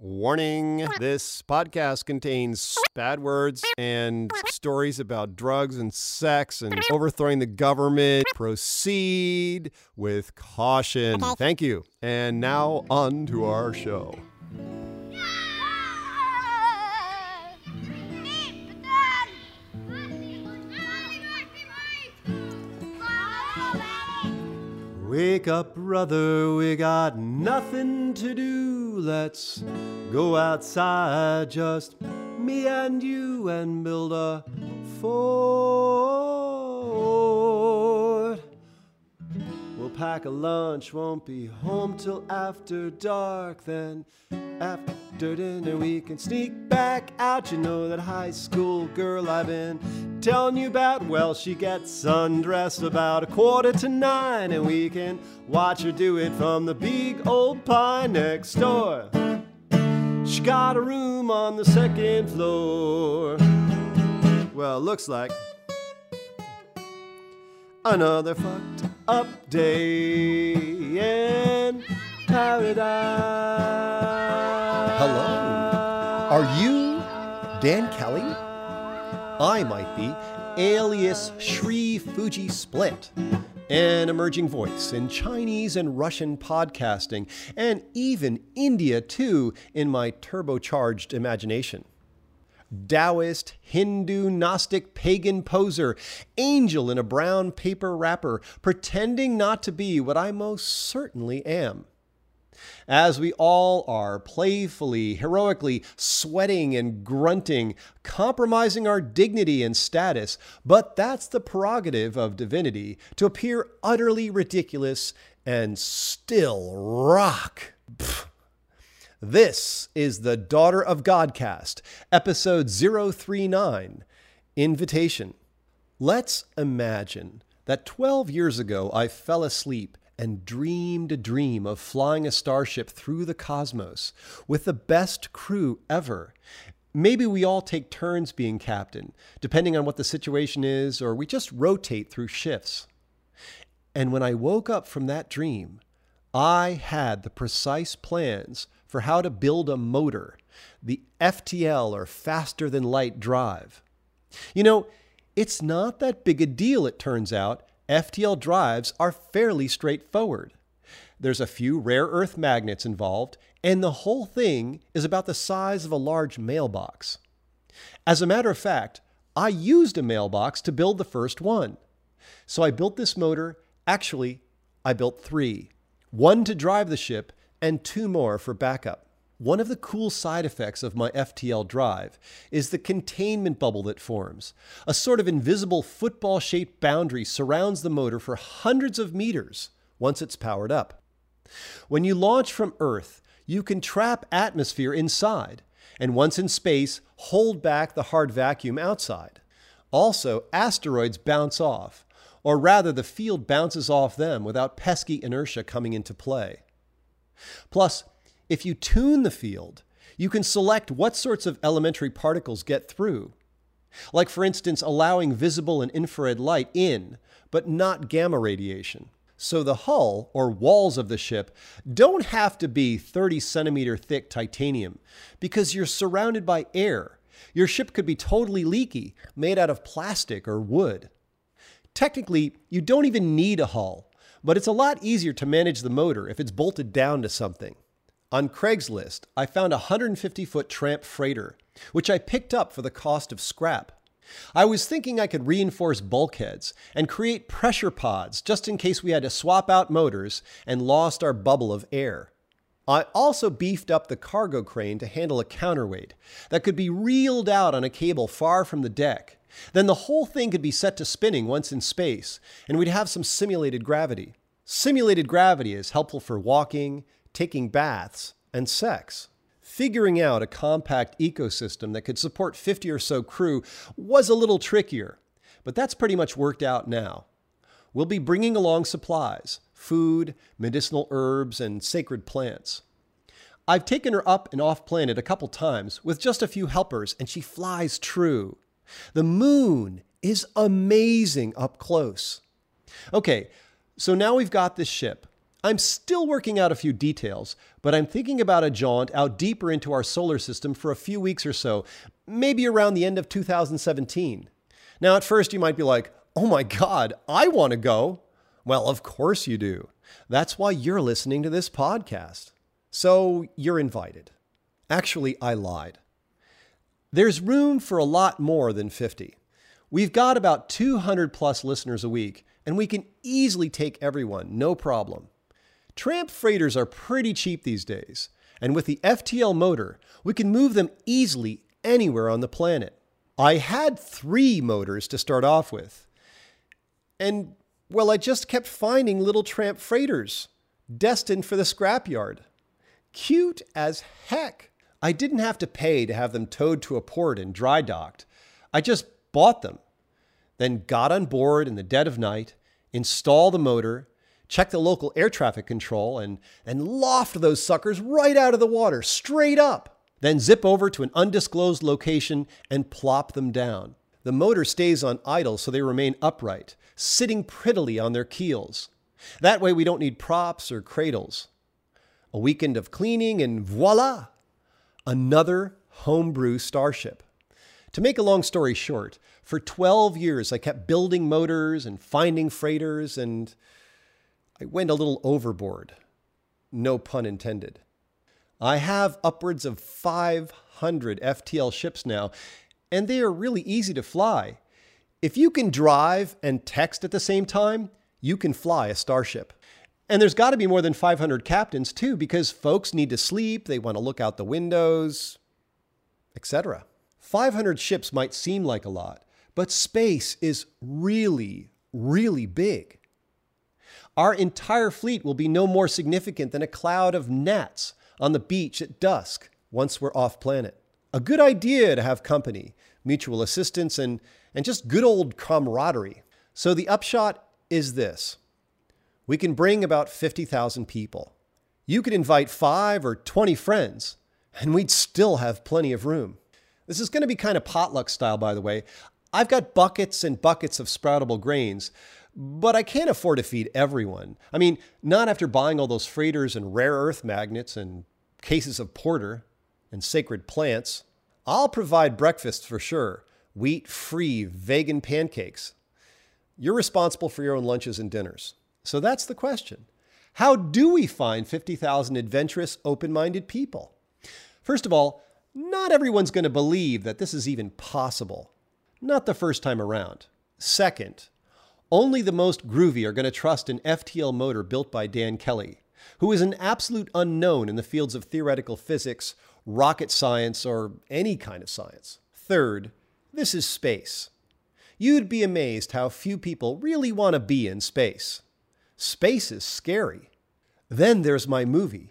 Warning, this podcast contains bad words and stories about drugs and sex and overthrowing the government. Proceed with caution. Thank you. And now on to our show. Wake up, brother, we got nothing to do. Let's go outside, just me and you, and build a fort. We'll pack a lunch, won't be home till after dark. Then after dinner we can sneak back out. You know that high school girl I've been telling you about? Well, she gets undressed about 8:45, and we can watch her do it from the big old pine next door. She got a room on the second floor. Well, looks like another fucked up day in paradise. Hello. Are you Dan Kelly? I might be, alias Shri Fuji Split, an emerging voice in Chinese and Russian podcasting, and even India too in my turbocharged imagination. Taoist, Hindu, Gnostic, pagan poser, angel in a brown paper wrapper, pretending not to be what I most certainly am. As we all are, playfully, heroically, sweating and grunting, compromising our dignity and status, but that's the prerogative of divinity, to appear utterly ridiculous and still rock. Pfft. This is the Daughter of Godcast, episode 039, Invitation. Let's imagine that 12 years ago I fell asleep and dreamed a dream of flying a starship through the cosmos with the best crew ever. Maybe we all take turns being captain, depending on what the situation is, or we just rotate through shifts. And when I woke up from that dream, I had the precise plans for how to build a motor, the FTL, or faster than light drive. You know, it's not that big a deal, it turns out. FTL drives are fairly straightforward. There's a few rare earth magnets involved, and the whole thing is about the size of a large mailbox. As a matter of fact, I used a mailbox to build the first one. So I built this motor. Actually, I built 3. 1 to drive the ship and 2 more for backup. One of the cool side effects of my FTL drive is the containment bubble that forms. A sort of invisible football-shaped boundary surrounds the motor for hundreds of meters once it's powered up. When you launch from Earth, you can trap atmosphere inside, and once in space, hold back the hard vacuum outside. Also, asteroids bounce off, or rather the field bounces off them without pesky inertia coming into play. Plus, if you tune the field, you can select what sorts of elementary particles get through. Like, for instance, allowing visible and infrared light in, but not gamma radiation. So the hull, or walls of the ship, don't have to be 30 centimeter thick titanium, because you're surrounded by air. Your ship could be totally leaky, made out of plastic or wood. Technically, you don't even need a hull, but it's a lot easier to manage the motor if it's bolted down to something. On Craigslist, I found a 150-foot tramp freighter, which I picked up for the cost of scrap. I was thinking I could reinforce bulkheads and create pressure pods just in case we had to swap out motors and lost our bubble of air. I also beefed up the cargo crane to handle a counterweight that could be reeled out on a cable far from the deck. Then the whole thing could be set to spinning once in space, and we'd have some simulated gravity. Simulated gravity is helpful for walking, taking baths, and sex. Figuring out a compact ecosystem that could support 50 or so crew was a little trickier, but that's pretty much worked out now. We'll be bringing along supplies, food, medicinal herbs, and sacred plants. I've taken her up and off planet a couple times with just a few helpers, and she flies true. The moon is amazing up close. Okay, so now we've got this ship. I'm still working out a few details, but I'm thinking about a jaunt out deeper into our solar system for a few weeks or so, maybe around the end of 2017. Now, at first you might be like, oh my God, I want to go. Well, of course you do. That's why you're listening to this podcast. So you're invited. Actually, I lied. There's room for a lot more than 50. We've got about 200 plus listeners a week, and we can easily take everyone, no problem. Tramp freighters are pretty cheap these days, and with the FTL motor, we can move them easily anywhere on the planet. I had 3 motors to start off with. And, well, I just kept finding little tramp freighters, destined for the scrapyard. Cute as heck. I didn't have to pay to have them towed to a port and dry docked. I just bought them, then got on board in the dead of night, install the motor, check the local air traffic control, and loft those suckers right out of the water, straight up. Then zip over to an undisclosed location and plop them down. The motor stays on idle so they remain upright, sitting prettily on their keels. That way we don't need props or cradles. A weekend of cleaning and voila! Another homebrew starship. To make a long story short, for 12 years I kept building motors and finding freighters, and I went a little overboard. No pun intended. I have upwards of 500 FTL ships now, and they are really easy to fly. If you can drive and text at the same time, you can fly a starship. And there's got to be more than 500 captains too, because folks need to sleep, they want to look out the windows, etc. 500 ships might seem like a lot, but space is really, really big. Our entire fleet will be no more significant than a cloud of gnats on the beach at dusk once we're off planet. A good idea to have company, mutual assistance, and just good old camaraderie. So the upshot is this. We can bring about 50,000 people. You could invite 5 or 20 friends, and we'd still have plenty of room. This is going to be kind of potluck style, by the way. I've got buckets and buckets of sproutable grains, but I can't afford to feed everyone. I mean, not after buying all those freighters and rare earth magnets and cases of porter and sacred plants. I'll provide breakfast for sure. Wheat-free vegan pancakes. You're responsible for your own lunches and dinners. So that's the question. How do we find 50,000 adventurous, open-minded people? First of all, not everyone's going to believe that this is even possible. Not the first time around. Second, only the most groovy are going to trust an FTL motor built by Dan Kelly, who is an absolute unknown in the fields of theoretical physics, rocket science, or any kind of science. Third, this is space. You'd be amazed how few people really want to be in space. Space is scary. Then there's my movie.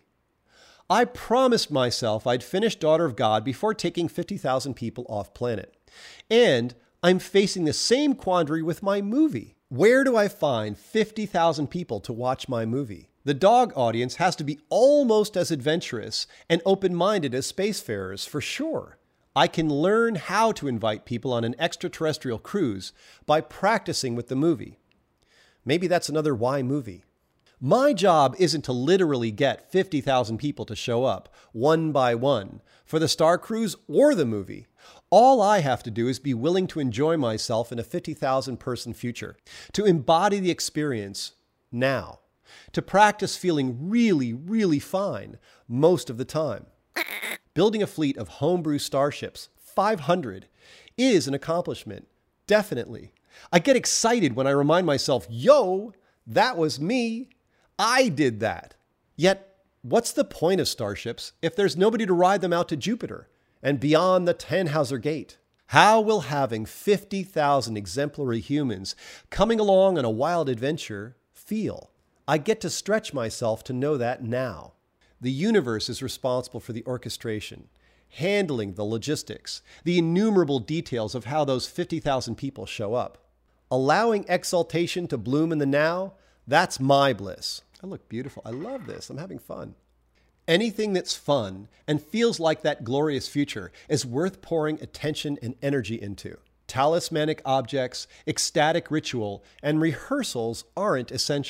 I promised myself I'd finish Daughter of God before taking 50,000 people off planet. And I'm facing the same quandary with my movie. Where do I find 50,000 people to watch my movie? The dog audience has to be almost as adventurous and open-minded as spacefarers, for sure. I can learn how to invite people on an extraterrestrial cruise by practicing with the movie. Maybe that's another why movie. My job isn't to literally get 50,000 people to show up, one by one, for the Star Cruise or the movie. All I have to do is be willing to enjoy myself in a 50,000 person future, to embody the experience now, to practice feeling really, really fine most of the time. Building a fleet of homebrew starships, 500, is an accomplishment, definitely. I get excited when I remind myself, yo, that was me. I did that. Yet, what's the point of starships if there's nobody to ride them out to Jupiter and beyond the Tannhauser Gate? How will having 50,000 exemplary humans coming along on a wild adventure feel? I get to stretch myself to know that now. The universe is responsible for the orchestration, handling the logistics, the innumerable details of how those 50,000 people show up. Allowing exaltation to bloom in the now, that's my bliss. I look beautiful. I love this. I'm having fun. Anything that's fun and feels like that glorious future is worth pouring attention and energy into. Talismanic objects, ecstatic ritual, and rehearsals aren't essential.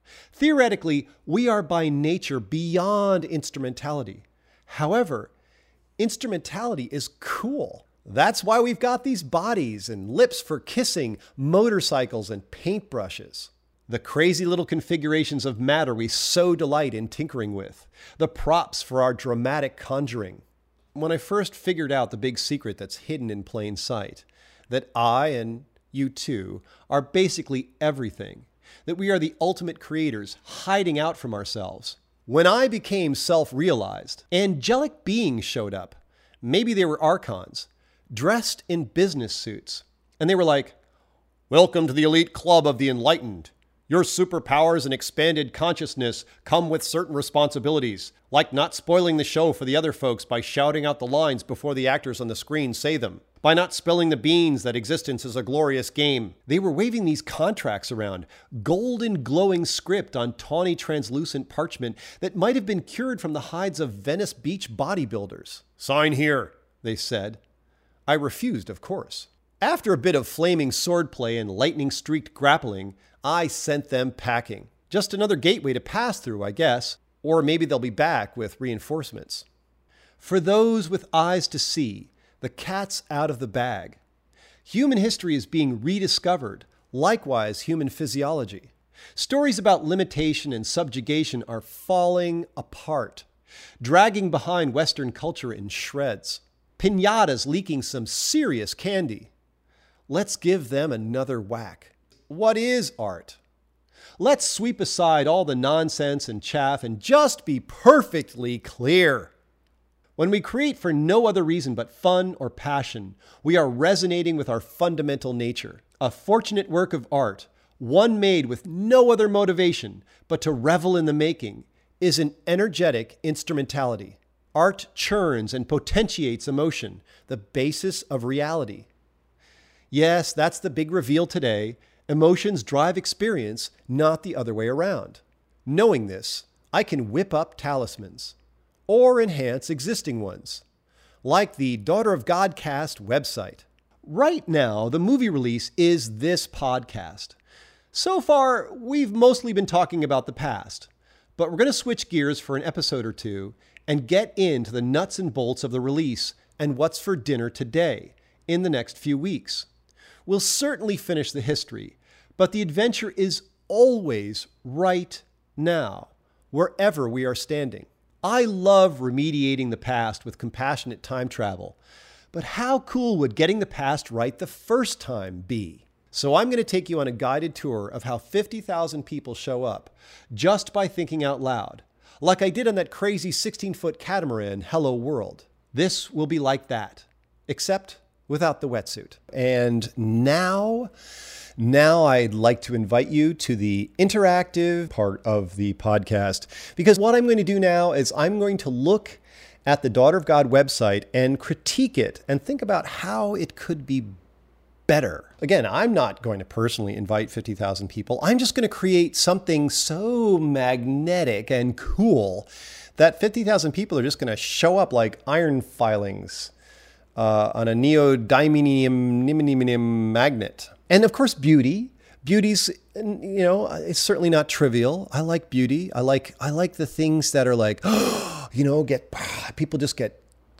Theoretically, we are by nature beyond instrumentality. However, instrumentality is cool. That's why we've got these bodies and lips for kissing, motorcycles and paintbrushes. The crazy little configurations of matter we so delight in tinkering with. The props for our dramatic conjuring. When I first figured out the big secret that's hidden in plain sight, that I and you too are basically everything, that we are the ultimate creators hiding out from ourselves. When I became self-realized, angelic beings showed up. Maybe they were archons, dressed in business suits. And they were like, "Welcome to the elite club of the enlightened. Your superpowers and expanded consciousness come with certain responsibilities, like not spoiling the show for the other folks by shouting out the lines before the actors on the screen say them, by not spilling the beans that existence is a glorious game." They were waving these contracts around, golden glowing script on tawny translucent parchment that might have been cured from the hides of Venice Beach bodybuilders. "Sign here," they said. I refused, of course. After a bit of flaming swordplay and lightning-streaked grappling, I sent them packing. Just another gateway to pass through, I guess. Or maybe they'll be back with reinforcements. For those with eyes to see, the cat's out of the bag. Human history is being rediscovered, likewise human physiology. Stories about limitation and subjugation are falling apart, dragging behind Western culture in shreds. Piñatas leaking some serious candy. Let's give them another whack. What is art? Let's sweep aside all the nonsense and chaff and just be perfectly clear. When we create for no other reason but fun or passion, we are resonating with our fundamental nature. A fortunate work of art, one made with no other motivation but to revel in the making, is an energetic instrumentality. Art churns and potentiates emotion, the basis of reality. Yes, that's the big reveal today. Emotions drive experience, not the other way around. Knowing this, I can whip up talismans or enhance existing ones, like the Daughter of Godcast website. Right now, the movie release is this podcast. So far, we've mostly been talking about the past, but we're going to switch gears for an episode or two and get into the nuts and bolts of the release and what's for dinner today in the next few weeks. We'll certainly finish the history, but the adventure is always right now, wherever we are standing. I love remediating the past with compassionate time travel, but how cool would getting the past right the first time be? So I'm going to take you on a guided tour of how 50,000 people show up just by thinking out loud, like I did on that crazy 16-foot catamaran, Hello World. This will be like that, except without the wetsuit. And now I'd like to invite you to the interactive part of the podcast, because what I'm going to do now is I'm going to look at the Daughter of God website and critique it and think about how it could be better. Again, I'm not going to personally invite 50,000 people. I'm just going to create something so magnetic and cool that 50,000 people are just going to show up like iron filings on a neodymium magnet. And of course, beauty's, it's certainly not trivial. I like beauty. I like the things that are like, people just get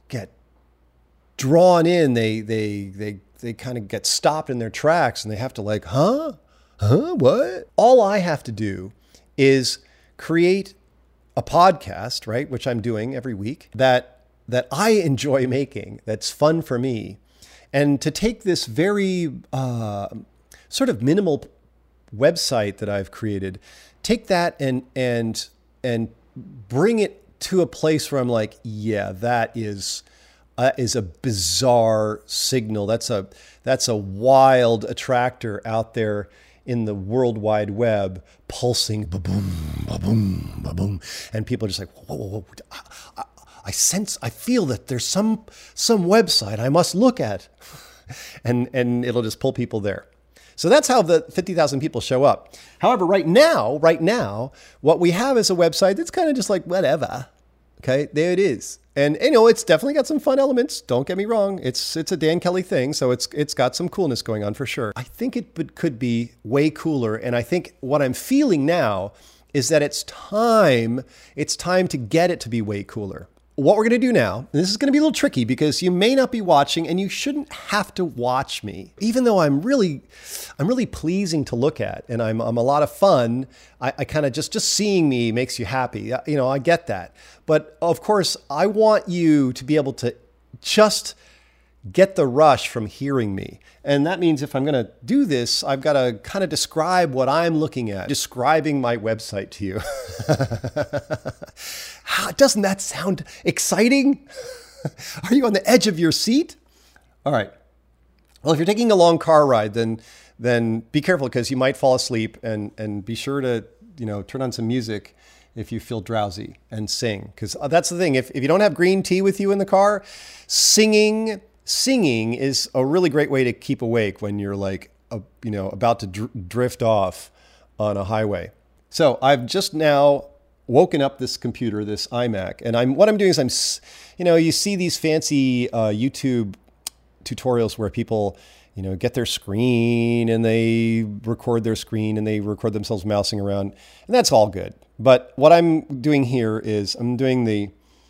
drawn in. They kind of get stopped in their tracks and they have to like, what? All I have to do is create a podcast, right? Which I'm doing every week that I enjoy making, that's fun for me. And to take this very sort of minimal website that I've created, take that and bring it to a place where I'm like, yeah, that is a bizarre signal. That's a wild attractor out there in the World Wide Web, pulsing, ba-boom, ba-boom, ba-boom. And people are just like, whoa. I feel that there's some website I must look at. And it'll just pull people there. So that's how the 50,000 people show up. However, right now, what we have is a website that's kind of just like, whatever. Okay, there it is. And it's definitely got some fun elements. Don't get me wrong. It's a Dan Kelly thing, so it's got some coolness going on for sure. I think it could be way cooler. And I think what I'm feeling now is that it's time to get it to be way cooler. What we're going to do now, and this is going to be a little tricky because you may not be watching and you shouldn't have to watch me, even though I'm really pleasing to look at and I'm a lot of fun. I kind of just seeing me makes you happy. You know, I get that. But of course, I want you to be able to just get the rush from hearing me. And that means if I'm going to do this, I've got to kind of describe what I'm looking at, describing my website to you. Doesn't that sound exciting? Are you on the edge of your seat? All right. Well, if you're taking a long car ride, then be careful because you might fall asleep, and be sure to, turn on some music if you feel drowsy and sing. Because that's the thing. If you don't have green tea with you in the car, singing is a really great way to keep awake when you're about to drift off on a highway. So I've just now woken up this computer, this iMac, and what I'm doing is you see these fancy YouTube tutorials where people, get their screen and they record their screen and they record themselves mousing around, and that's all good. But what I'm doing here is I'm doing the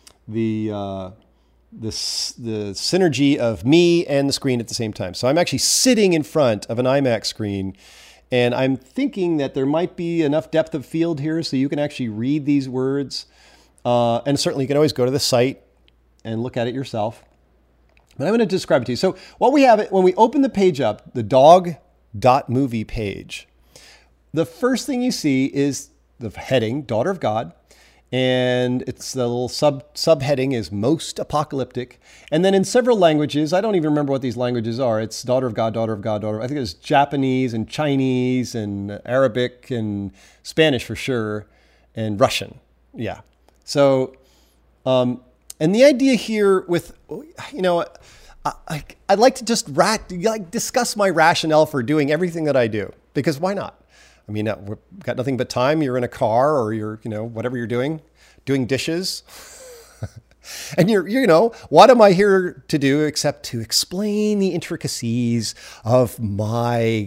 synergy of me and the screen at the same time. So I'm actually sitting in front of an iMac screen, and I'm thinking that there might be enough depth of field here so you can actually read these words. And certainly you can always go to the site and look at it yourself. But I'm going to describe it to you. So what we have, when we open the page up, the dog.movie page, the first thing you see is the heading, Daughter of God. And it's the little subheading is most apocalyptic. And then in several languages, I don't even remember what these languages are. It's daughter of God, daughter of God, daughter. I think it's Japanese and Chinese and Arabic and Spanish for sure, and Russian. Yeah. So, and the idea here with, I'd like to just discuss my rationale for doing everything that I do, because why not? I mean, we've got nothing but time. You're in a car or you're, whatever you're doing dishes. And what am I here to do except to explain the intricacies of my,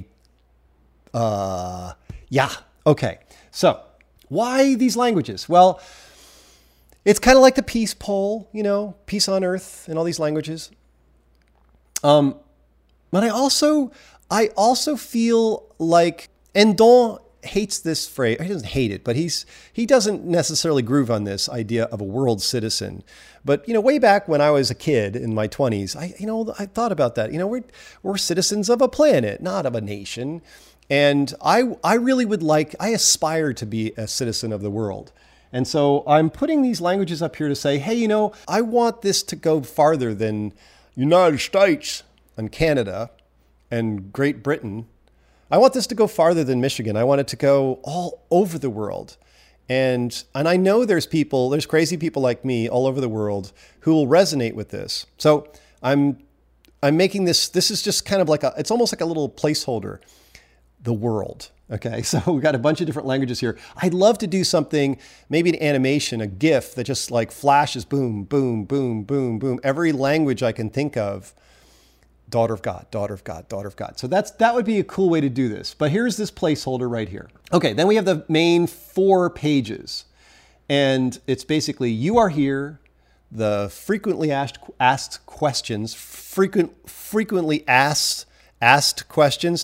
Okay. So why these languages? Well, it's kind of like the peace pole, peace on earth in all these languages. But I also feel like, and Don hates this phrase. He doesn't hate it, but he doesn't necessarily groove on this idea of a world citizen. But way back when I was a kid in my 20s, I thought about that. We're citizens of a planet, not of a nation. And I really I aspire to be a citizen of the world. And so I'm putting these languages up here to say, hey, I want this to go farther than United States and Canada and Great Britain. I want this to go farther than Michigan. I want it to go all over the world. And I know there's crazy people like me all over the world who will resonate with this. So I'm making this is just kind of it's almost like a little placeholder, the world. Okay, so we've got a bunch of different languages here. I'd love to do something, maybe an animation, a GIF that just flashes, boom, boom, boom, boom, boom. Every language I can think of. Daughter of God, daughter of God, daughter of God. So that would be a cool way to do this. But here's this placeholder right here. Okay, then we have the main 4 pages. And it's basically, you are here, the frequently asked questions, frequently asked questions,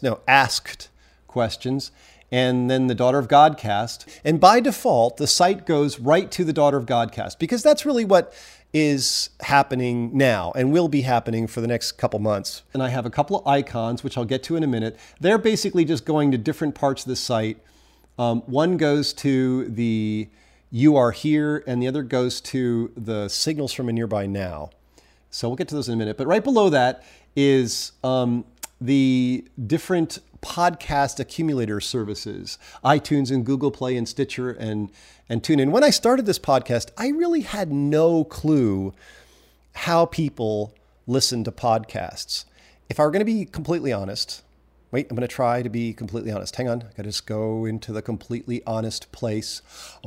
and then the Daughter of God cast. And by default, the site goes right to the Daughter of God cast, because that's really what is happening now and will be happening for the next couple months. And I have a couple of icons, which I'll get to in a minute. They're basically just going to different parts of the site. One goes to the You Are Here, and the other goes to the Signals from a Nearby Now. So we'll get to those in a minute. But right below that is the different podcast accumulator services, iTunes and Google Play and Stitcher and TuneIn. When I started this podcast, I really had no clue how people listen to podcasts. If I were going to be completely honest, I'm going to try to be completely honest. Hang on. I got to just go into the completely honest place.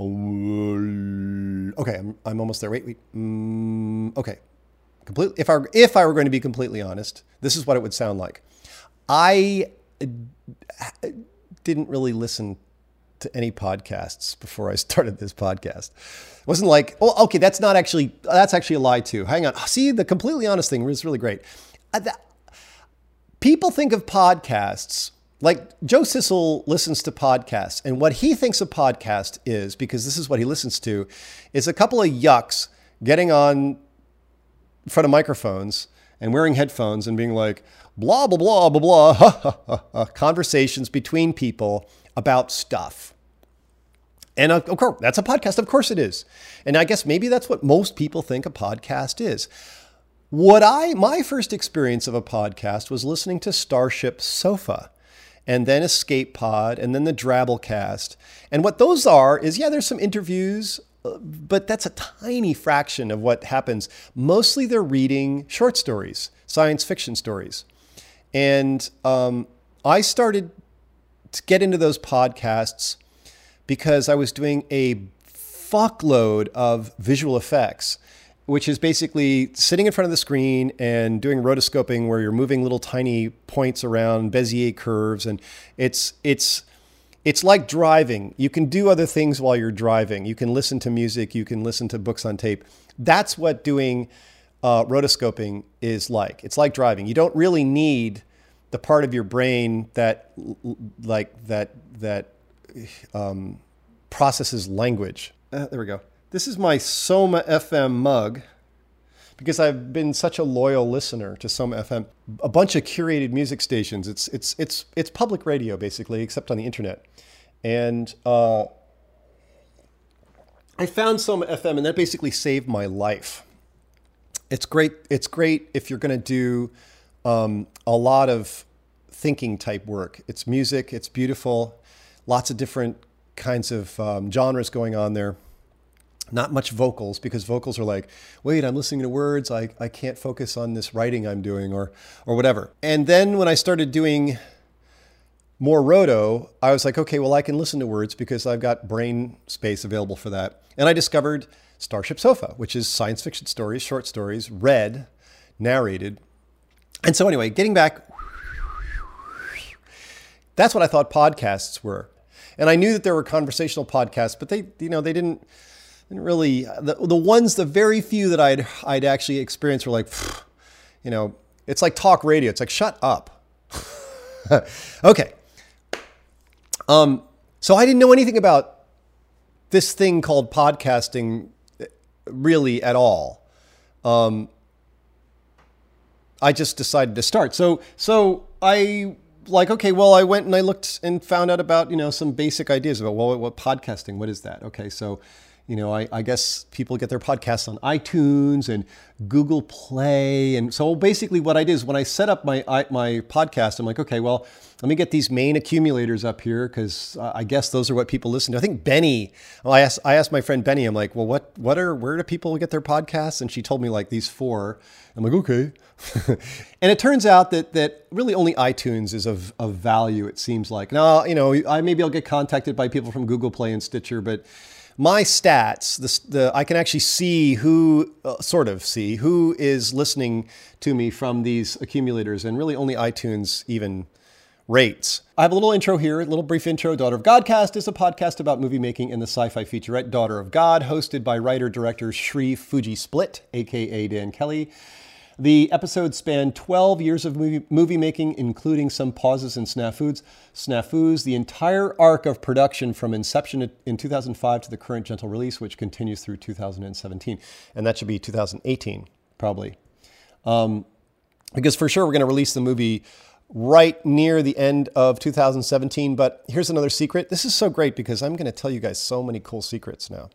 Okay, I'm almost there. Wait. Okay. If I were going to be completely honest, this is what it would sound like. I didn't really listen to any podcasts before I started this podcast. It wasn't like, oh, okay, that's actually a lie too. Hang on. See, the completely honest thing was really great. People think of podcasts, like Joe Sissel listens to podcasts, and what he thinks a podcast is, because this is what he listens to, is a couple of yucks getting on in front of microphones and wearing headphones and being like, blah, blah, blah, blah, blah, ha, ha, ha, ha, conversations between people about stuff. And of course, that's a podcast. Of course it is. And I guess maybe that's what most people think a podcast is. My first experience of a podcast was listening to Starship Sofa, and then Escape Pod, and then the Drabblecast. And what those are is, yeah, there's some interviews, but that's a tiny fraction of what happens. Mostly they're reading short stories, science fiction stories. And I started to get into those podcasts because I was doing a fuckload of visual effects, which is basically sitting in front of the screen and doing rotoscoping where you're moving little tiny points around, Bezier curves. And it's like driving. You can do other things while you're driving. You can listen to music. You can listen to books on tape. That's what doing rotoscoping is like. It's like driving. You don't really need the part of your brain that processes language. There we go. This is my Soma FM mug because I've been such a loyal listener to Soma FM. A bunch of curated music stations. It's public radio basically, except on the internet. And I found Soma FM, and that basically saved my life. It's great. It's great if you're going to do a lot of thinking type work. It's music. It's beautiful. Lots of different kinds of genres going on there. Not much vocals, because vocals are like, wait, I'm listening to words. I can't focus on this writing I'm doing or whatever. And then when I started doing more roto, I was like, okay, well, I can listen to words because I've got brain space available for that. And I discovered Starship Sofa, which is science fiction stories, short stories, read, narrated. And so anyway, getting back, that's what I thought podcasts were. And I knew that there were conversational podcasts, but they didn't really, the very few that I'd actually experienced were like, it's like talk radio. It's like, shut up. Okay. So I didn't know anything about this thing called podcasting really at all. I just decided to start. So I okay, well, I went and I looked and found out about, some basic ideas about, well, what podcasting, what is that? Okay. So, I guess people get their podcasts on iTunes and Google Play. And so basically what I did is when I set up my podcast, I'm like, okay, well, let me get these main accumulators up here because I guess those are what people listen to. I think Benny, I asked my friend Benny, I'm like, well, where do people get their podcasts? And she told me like these 4. I'm like, okay. And it turns out that really only iTunes is of value, it seems like. Now, maybe I'll get contacted by people from Google Play and Stitcher, but my stats, I can actually see who is listening to me from these accumulators, and really only iTunes even rates. I have a little intro here, a little brief intro. Daughter of Godcast is a podcast about movie making and the sci-fi featurette Daughter of God, hosted by writer-director Sri Fuji Split, aka Dan Kelly. The episodes span 12 years of movie making, including some pauses and snafus, the entire arc of production from inception in 2005 to the current gentle release, which continues through 2017. And that should be 2018, probably. Because for sure we're going to release the movie right near the end of 2017. But here's another secret. This is so great because I'm going to tell you guys so many cool secrets now.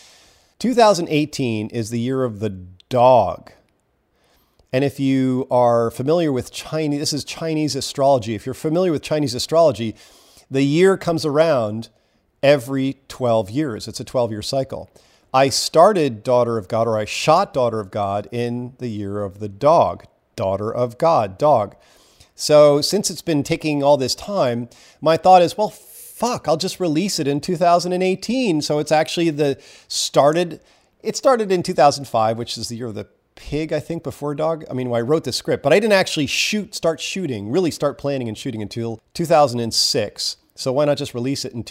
2018 is the year of the dog. And if you are familiar with Chinese, this is Chinese astrology. If you're familiar with Chinese astrology, the year comes around every 12 years. It's a 12-year cycle. I started Daughter of God, or I shot Daughter of God in the year of the dog. Daughter of God, dog. So since it's been taking all this time, my thought is, well, fuck, I'll just release it in 2018. So it's actually it started in 2005, which is the year of the pig, I think, before dog. I mean, when I wrote the script, but I didn't actually start planning and shooting until 2006. So why not just release it in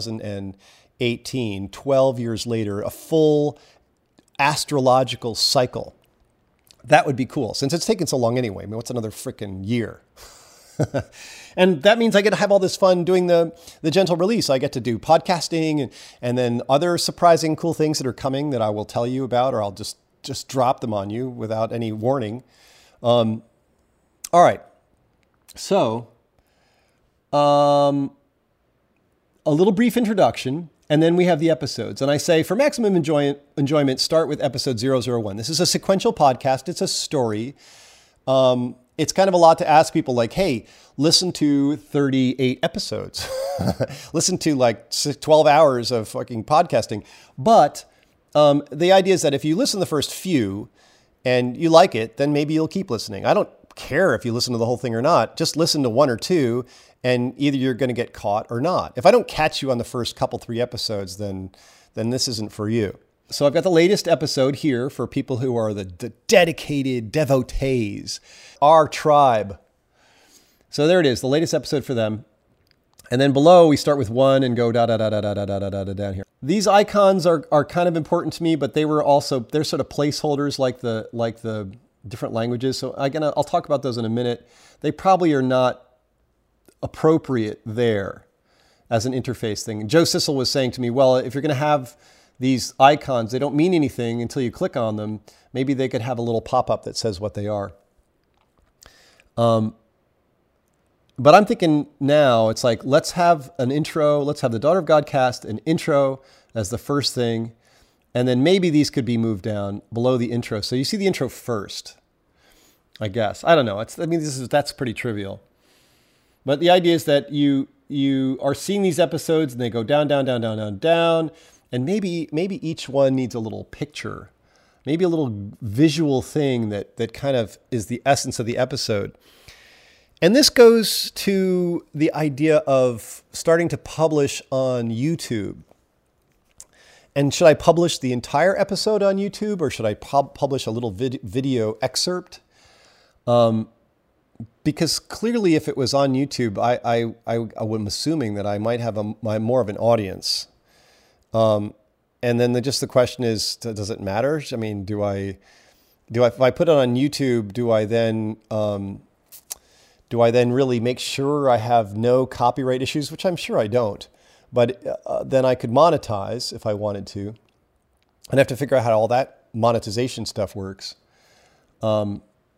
2018, 12 years later, a full astrological cycle? That would be cool, since it's taken so long anyway. I mean, what's another freaking year? And that means I get to have all this fun doing the gentle release. I get to do podcasting and then other surprising cool things that are coming that I will tell you about, or I'll just drop them on you without any warning. All right. So, a little brief introduction, and then we have the episodes. And I say, for maximum enjoyment, start with episode 001. This is a sequential podcast. It's a story. It's kind of a lot to ask people like, hey, listen to 38 episodes. Listen to like 12 hours of fucking podcasting. But the idea is that if you listen to the first few and you like it, then maybe you'll keep listening. I don't care if you listen to the whole thing or not. Just listen to one or two, and either you're going to get caught or not. If I don't catch you on the first couple, 3 episodes, then this isn't for you. So I've got the latest episode here for people who are the dedicated devotees, our tribe. So there it is, the latest episode for them. And then below, we start with 1 and go down here. These icons are kind of important to me, but they're sort of placeholders like the different languages. So again, I'll talk about those in a minute. They probably are not appropriate there as an interface thing. Joe Sissel was saying to me, well, if you're going to have these icons, they don't mean anything until you click on them. Maybe they could have a little pop-up that says what they are. But I'm thinking now, it's like, let's have an intro. Let's have the Daughter of God cast, an intro as the first thing. And then maybe these could be moved down below the intro. So you see the intro first, I guess. I don't know. That's pretty trivial. But the idea is that you are seeing these episodes and they go down, down, down, down, down, down. And maybe each one needs a little picture, maybe a little visual thing that kind of is the essence of the episode. And this goes to the idea of starting to publish on YouTube. And should I publish the entire episode on YouTube, or should I publish a little video excerpt? Because clearly, if it was on YouTube, I am assuming that I might have more of an audience. And then the question is, does it matter? I mean, if I put it on YouTube, do I then really make sure I have no copyright issues, which I'm sure I don't, but then I could monetize if I wanted to. I'd have to figure out how all that monetization stuff works. And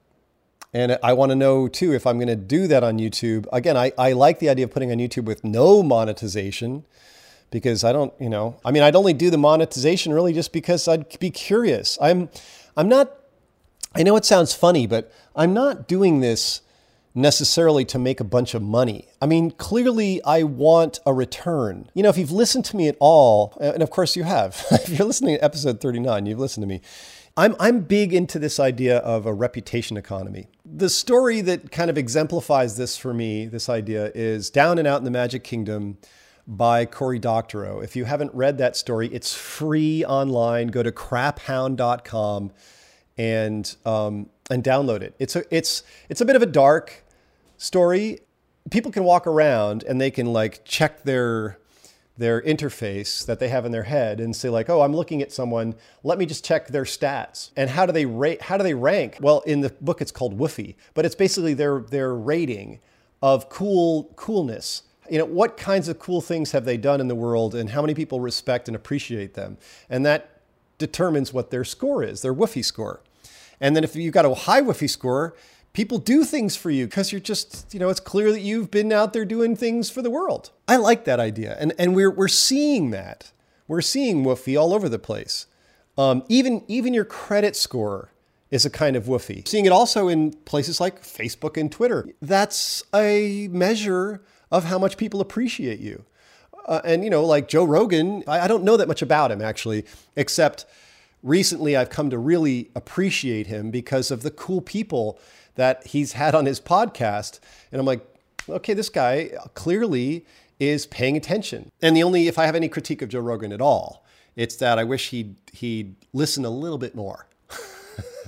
I want to know too, if I'm going to do that on YouTube. Again, I like the idea of putting on YouTube with no monetization, because I'd only do the monetization really just because I'd be curious. I'm not, I know it sounds funny, but I'm not doing this necessarily to make a bunch of money. I mean, clearly I want a return. If you've listened to me at all, and of course you have, if you're listening to episode 39, you've listened to me. I'm big into this idea of a reputation economy. The story that kind of exemplifies this for me, this idea, is Down and Out in the Magic Kingdom by Cory Doctorow. If you haven't read that story, it's free online. Go to craphound.com and download it. It's a bit of a dark story. People can walk around and they can check their interface that they have in their head and say oh, I'm looking at someone. Let me just check their stats. And how do they rate? How do they rank? Well, in the book, it's called Woofy, but it's basically their rating of coolness. What kinds of cool things have they done in the world, and how many people respect and appreciate them? And that determines what their score is, their Woofy score. And then if you've got a high Woofy score, people do things for you because you're just, it's clear that you've been out there doing things for the world. I like that idea. And we're seeing that. We're seeing Woofy all over the place. Even your credit score is a kind of Woofy. Seeing it also in places like Facebook and Twitter. That's a measure of how much people appreciate you. And like Joe Rogan, I don't know that much about him actually, except recently I've come to really appreciate him because of the cool people that he's had on his podcast. And I'm like, okay, this guy clearly is paying attention. And if I have any critique of Joe Rogan at all, it's that I wish he'd listen a little bit more.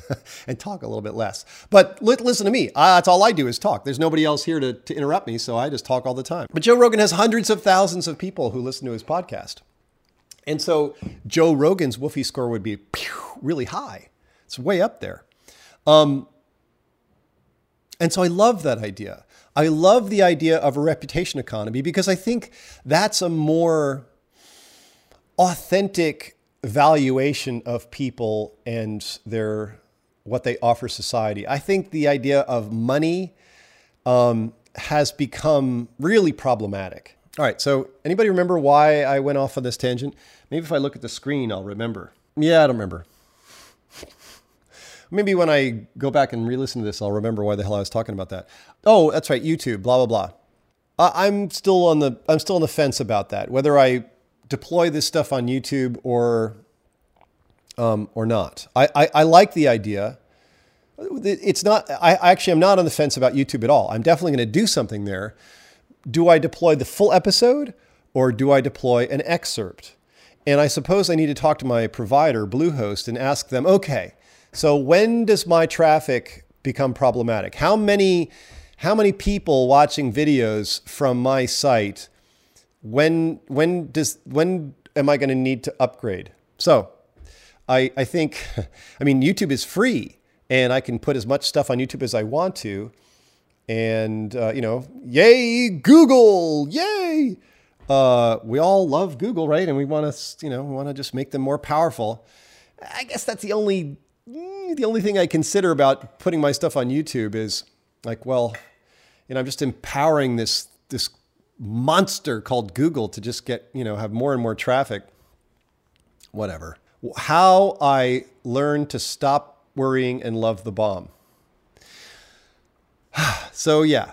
and talk a little bit less. But listen to me. That's all I do is talk. There's nobody else here to interrupt me, so I just talk all the time. But Joe Rogan has hundreds of thousands of people who listen to his podcast. And so Joe Rogan's Woofy score would be really high. It's way up there. And so I love that idea. I love the idea of a reputation economy because I think that's a more authentic valuation of people and what they offer society. I think the idea of money has become really problematic. All right, so anybody remember why I went off on this tangent? Maybe if I look at the screen, I'll remember. Yeah, I don't remember. Maybe when I go back and re-listen to this, I'll remember why the hell I was talking about that. Oh, that's right, YouTube, blah, blah, blah. I'm still on the fence about that, whether I deploy this stuff on YouTube or not. I like the idea. It's not. I actually am not on the fence about YouTube at all. I'm definitely going to do something there. Do I deploy the full episode or do I deploy an excerpt? And I suppose I need to talk to my provider, Bluehost, and ask them, okay, so when does my traffic become problematic? How many people watching videos from my site? When am I going to need to upgrade? So I think, YouTube is free and I can put as much stuff on YouTube as I want to. And, yay, Google, yay. We all love Google, right? And we want to just make them more powerful. I guess that's the only thing I consider about putting my stuff on YouTube is like, well, I'm just empowering this monster called Google to just get, have more and more traffic, whatever. How I learned to stop worrying and love the bomb. So yeah.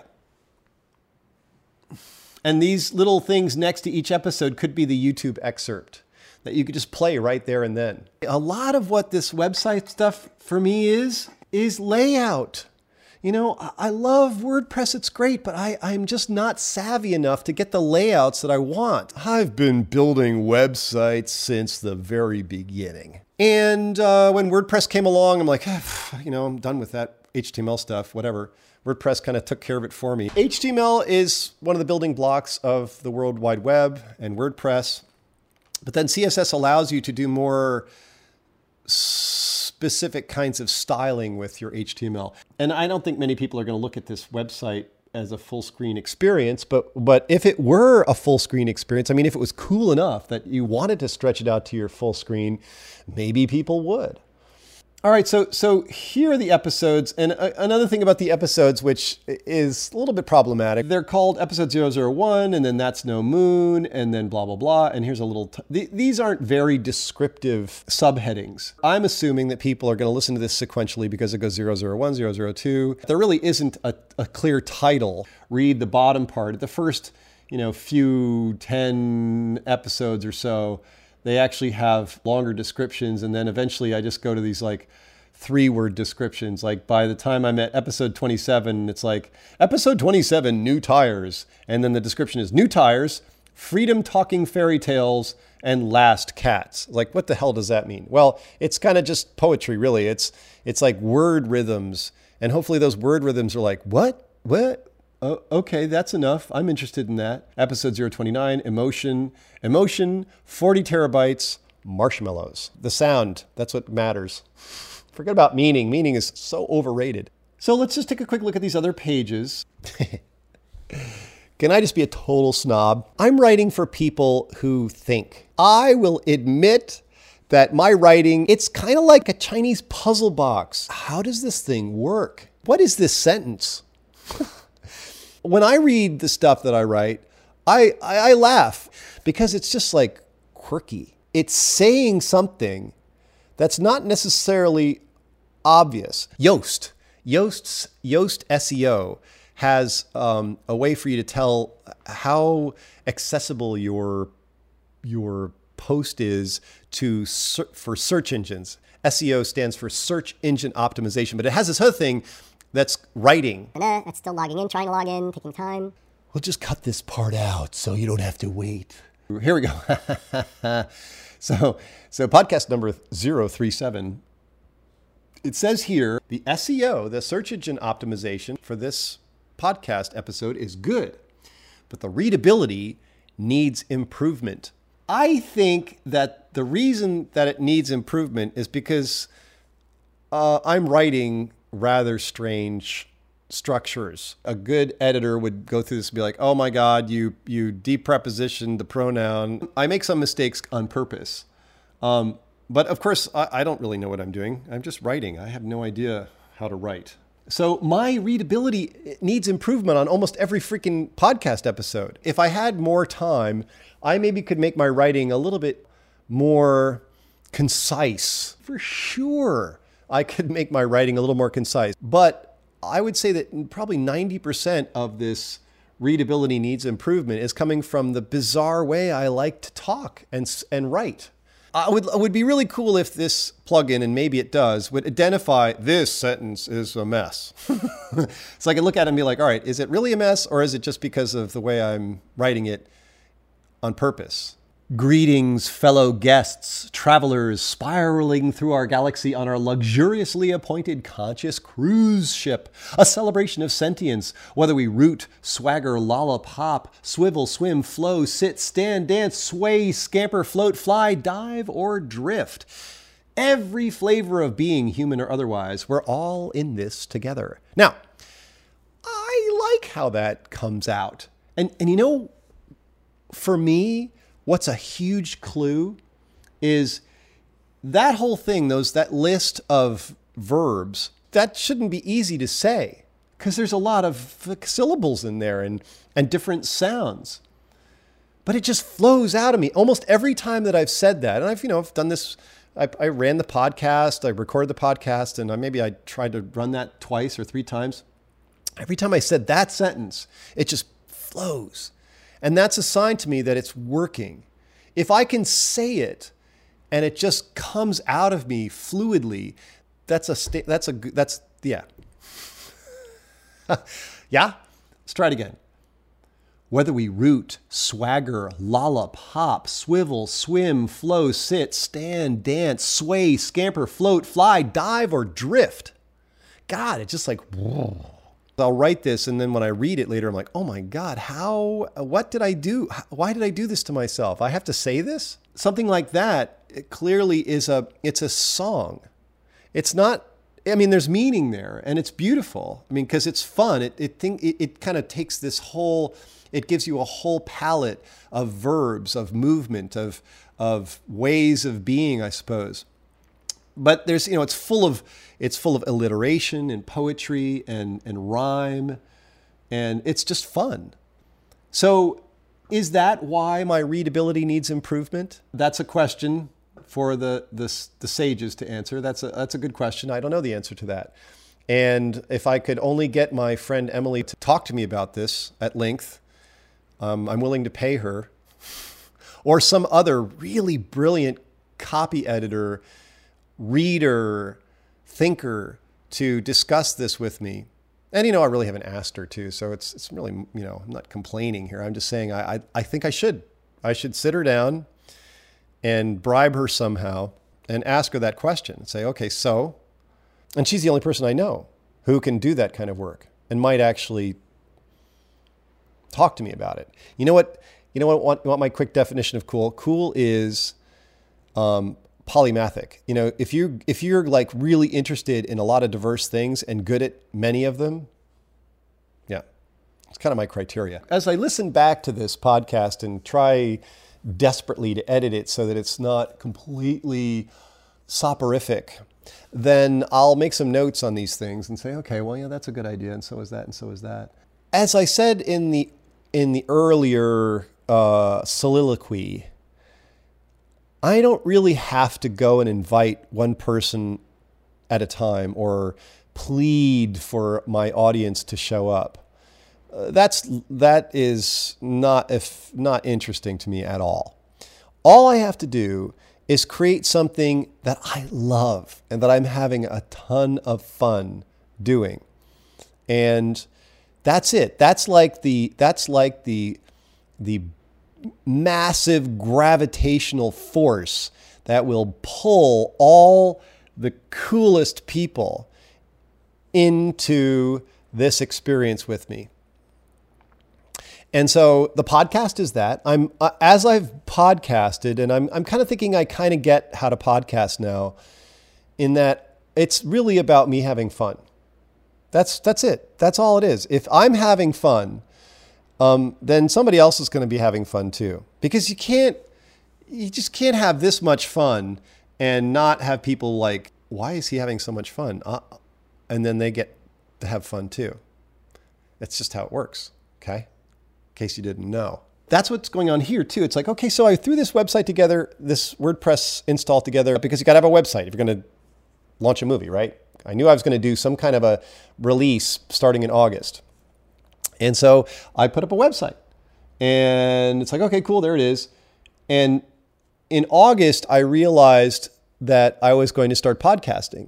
And these little things next to each episode could be the YouTube excerpt that you could just play right there and then. A lot of what this website stuff for me is layout. I love WordPress, it's great, but I'm just not savvy enough to get the layouts that I want. I've been building websites since the very beginning. And when WordPress came along, I'm like, I'm done with that HTML stuff, whatever. WordPress kind of took care of it for me. HTML is one of the building blocks of the World Wide Web and WordPress. But then CSS allows you to do more specific kinds of styling with your HTML. And I don't think many people are going to look at this website as a full screen experience, but if it were a full screen experience, if it was cool enough that you wanted to stretch it out to your full screen, maybe people would. All right, so here are the episodes. And another thing about the episodes, which is a little bit problematic, they're called episode 001, and then that's no moon, and then blah, blah, blah. And here's a little, these aren't very descriptive subheadings. I'm assuming that people are going to listen to this sequentially because it goes 001, 002. There really isn't a clear title. Read the bottom part. The first, few 10 episodes or so, they actually have longer descriptions. And then eventually I just go to these like 3-word descriptions. Like by the time I'm at episode 27, it's like episode 27, new tires. And then the description is new tires, freedom talking fairy tales, and last cats. Like, what the hell does that mean? Well, it's kind of just poetry, really. It's like word rhythms. And hopefully those word rhythms are like, what? Oh, okay, that's enough. I'm interested in that. Episode 029, emotion, 40 terabytes, marshmallows. The sound, that's what matters. Forget about meaning. Meaning is so overrated. So let's just take a quick look at these other pages. Can I just be a total snob? I'm writing for people who think. I will admit that my writing, it's kind of like a Chinese puzzle box. How does this thing work? What is this sentence? When I read the stuff that I write, I laugh because it's just like quirky. It's saying something that's not necessarily obvious. Yoast SEO has a way for you to tell how accessible your post is for search engines. SEO stands for search engine optimization, but it has this other thing that's writing. That's still logging in, trying to log in, taking time. We'll just cut this part out so you don't have to wait. Here we go. So podcast number 037 It says here, the SEO, the search engine optimization for this podcast episode is good, but the readability needs improvement. I think that the reason that it needs improvement is because I'm writing rather strange structures. A good editor would go through this and be like, oh my God, you deprepositioned the pronoun. I make some mistakes on purpose. But of course, I don't really know what I'm doing. I'm just writing. I have no idea how to write. So my readability needs improvement on almost every freaking podcast episode. If I had more time, I maybe could make my writing a little bit more concise. For sure, I could make my writing a little more concise. But I would say that probably 90% of this readability needs improvement is coming from the bizarre way I like to talk and write. It would be really cool if this plugin, and maybe it does, would identify this sentence is a mess. So I can look at it and be like, all right, is it really a mess, or is it just because of the way I'm writing it on purpose? Greetings, fellow guests, travelers spiraling through our galaxy on our luxuriously appointed conscious cruise ship, a celebration of sentience, whether we root, swagger, lollop, hop, swivel, swim, flow, sit, stand, dance, sway, scamper, float, fly, dive, or drift. Every flavor of being, human or otherwise, we're all in this together. Now, I like how that comes out. And you know, for me, what's a huge clue is that whole thing, that list of verbs, that shouldn't be easy to say because there's a lot of syllables in there and different sounds. But it just flows out of me almost every time that I've said that. And I've done this. I ran the podcast, I recorded the podcast, and maybe I tried to run that twice or 3 times. Every time I said that sentence, it just flows. And that's a sign to me that it's working. If I can say it and it just comes out of me fluidly, yeah. Yeah? Let's try it again. Whether we root, swagger, lollop, hop, swivel, swim, flow, sit, stand, dance, sway, scamper, float, fly, dive, or drift. God, it's just like, whoa. I'll write this, and then when I read it later, I'm like, oh my God, what did I do? Why did I do this to myself? I have to say this? Something like that, it clearly it's a song. It's not, there's meaning there, and it's beautiful. Because it's fun. It kind of takes this whole, it gives you a whole palette of verbs, of movement, of ways of being, I suppose. But there's, it's full of alliteration and poetry and rhyme, and it's just fun. So is that why my readability needs improvement? That's a question for the sages to answer. That's a good question. I don't know the answer to that. And if I could only get my friend Emily to talk to me about this at length, I'm willing to pay her, or some other really brilliant copy editor, reader, thinker to discuss this with me. And, I really haven't asked her to, so it's really, I'm not complaining here. I'm just saying I think I should sit her down and bribe her somehow and ask her that question and say, okay, so, and she's the only person I know who can do that kind of work and might actually talk to me about it. You know what my quick definition of cool? Cool is, polymathic. If you're like really interested in a lot of diverse things and good at many of them, yeah, it's kind of my criteria. As I listen back to this podcast and try desperately to edit it so that it's not completely soporific, then I'll make some notes on these things and say, okay, well, yeah, that's a good idea, and so is that, and so is that. As I said in the earlier soliloquy, I don't really have to go and invite one person at a time or plead for my audience to show up. That is not interesting to me at all. All I have to do is create something that I love and that I'm having a ton of fun doing. And that's it. That's like the massive gravitational force that will pull all the coolest people into this experience with me. And so the podcast is that. As I've podcasted, and I'm kind of thinking I kind of get how to podcast now, in that it's really about me having fun. That's it. That's all it is. If I'm having fun, then somebody else is going to be having fun too. Because you just can't have this much fun and not have people like, why is he having so much fun? And then they get to have fun too. That's just how it works. Okay. In case you didn't know. That's what's going on here too. It's like, okay, so I threw this website together, this WordPress install together, because you got to have a website if you're going to launch a movie, right? I knew I was going to do some kind of a release starting in August. And so I put up a website and it's like, okay, cool. There it is. And in August, I realized that I was going to start podcasting.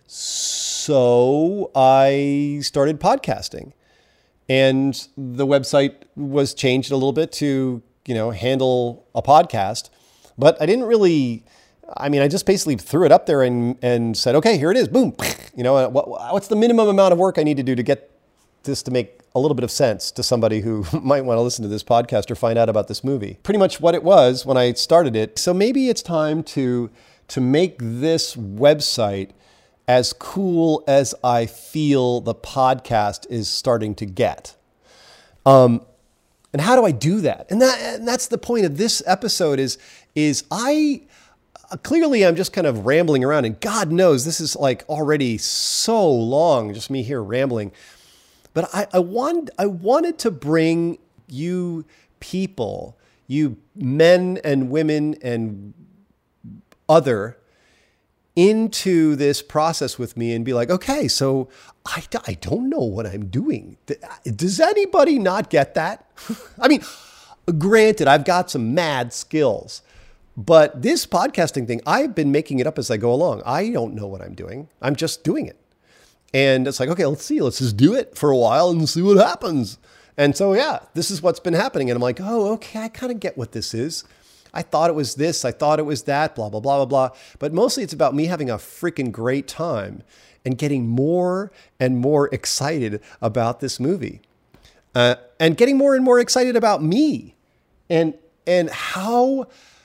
So I started podcasting, and the website was changed a little bit to, handle a podcast, but I didn't really, I just basically threw it up there and said, okay, here it is. Boom. What's the minimum amount of work I need to do to get this to make a little bit of sense to somebody who might want to listen to this podcast or find out about this movie? Pretty much what it was when I started it. So maybe it's time to make this website as cool as I feel the podcast is starting to get. And how do I do that? And that's the point of this episode is I clearly I'm just kind of rambling around, and God knows this is like already so long, just me here rambling. But I wanted to bring you people, you men and women and other, into this process with me and be like, okay, so I don't know what I'm doing. Does anybody not get that? Granted, I've got some mad skills, but this podcasting thing, I've been making it up as I go along. I don't know what I'm doing. I'm just doing it. And it's like, okay, let's just do it for a while and see what happens. And so, yeah, this is what's been happening. And I'm like, oh, okay, I kind of get what this is. I thought it was this. I thought it was that, blah, blah, blah, blah, blah. But mostly it's about me having a freaking great time and getting more and more excited about this movie. And getting more and more excited about me and how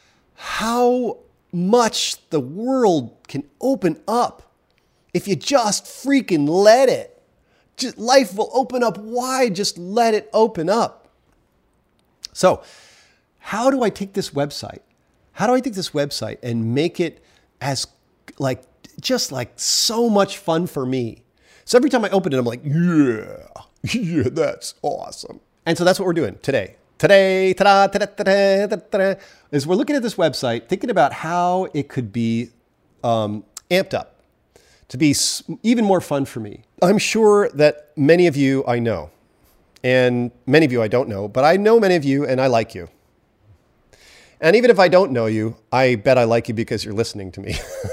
much the world can open up if you just freaking let it. Life will open up wide. Just let it open up. So how do I take this website? How do I take this website and make it as just so much fun for me? So every time I open it, I'm like, yeah, that's awesome. And so that's what we're doing today. Is we're looking at this website, thinking about how it could be amped up to be even more fun for me. I'm sure that many of you I know, and many of you I don't know, but I know many of you and I like you. And even if I don't know you, I bet I like you because you're listening to me.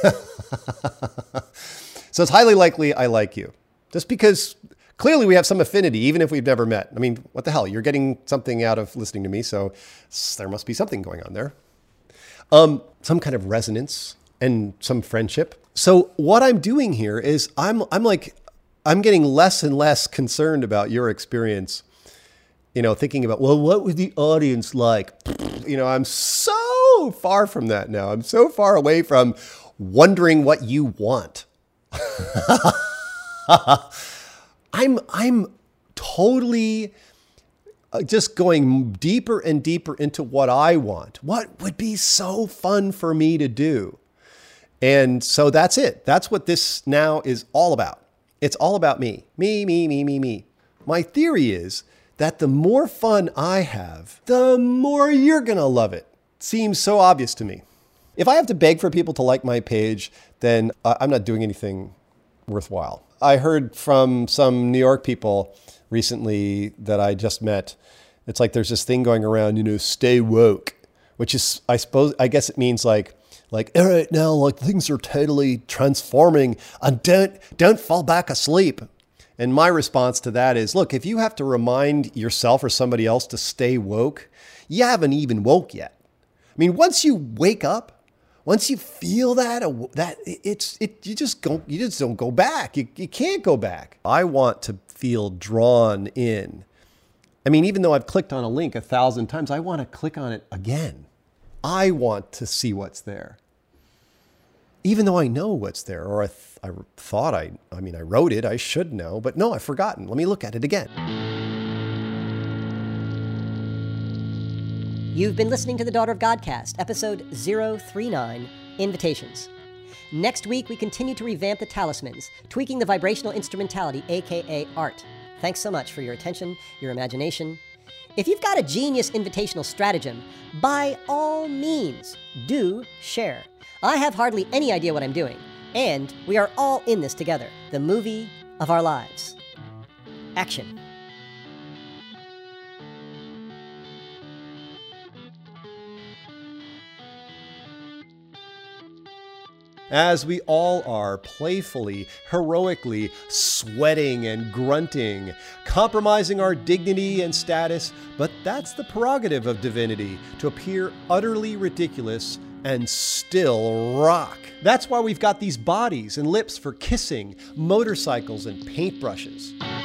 So it's highly likely I like you. Just because clearly we have some affinity, even if we've never met. What the hell? You're getting something out of listening to me, so there must be something going on there. Some kind of resonance and some friendship. So what I'm doing here is I'm getting less and less concerned about your experience. Thinking about, well, what was the audience like? I'm so far from that now. I'm so far away from wondering what you want. I'm totally just going deeper and deeper into what I want. What would be so fun for me to do? And so that's it. That's what this now is all about. It's all about me. Me. My theory is that the more fun I have, the more you're going to love it. Seems so obvious to me. If I have to beg for people to like my page, then I'm not doing anything worthwhile. I heard from some New York people recently that I just met. It's like there's this thing going around, stay woke, which is, I guess it means like, all right, now things are totally transforming and don't fall back asleep. And my response to that is, look, if you have to remind yourself or somebody else to stay woke, you haven't even woke yet. Once you wake up, Once you feel that, you just don't go back. You can't go back. I want to feel drawn in. I mean, even though I've clicked on a link 1,000 times, I want to click on it again. I want to see what's there. Even though I know what's there, or I wrote it, I should know, but no, I've forgotten. Let me look at it again. You've been listening to the Daughter of Godcast, episode 039, Invitations. Next week, we continue to revamp the talismans, tweaking the vibrational instrumentality, aka art. Thanks so much for your attention, your imagination. If you've got a genius invitational stratagem, by all means, do share. I have hardly any idea what I'm doing, and we are all in this together. The movie of our lives. Action. As we all are, playfully, heroically, sweating and grunting, compromising our dignity and status, but that's the prerogative of divinity, to appear utterly ridiculous and still rock. That's why we've got these bodies and lips for kissing, motorcycles and paintbrushes.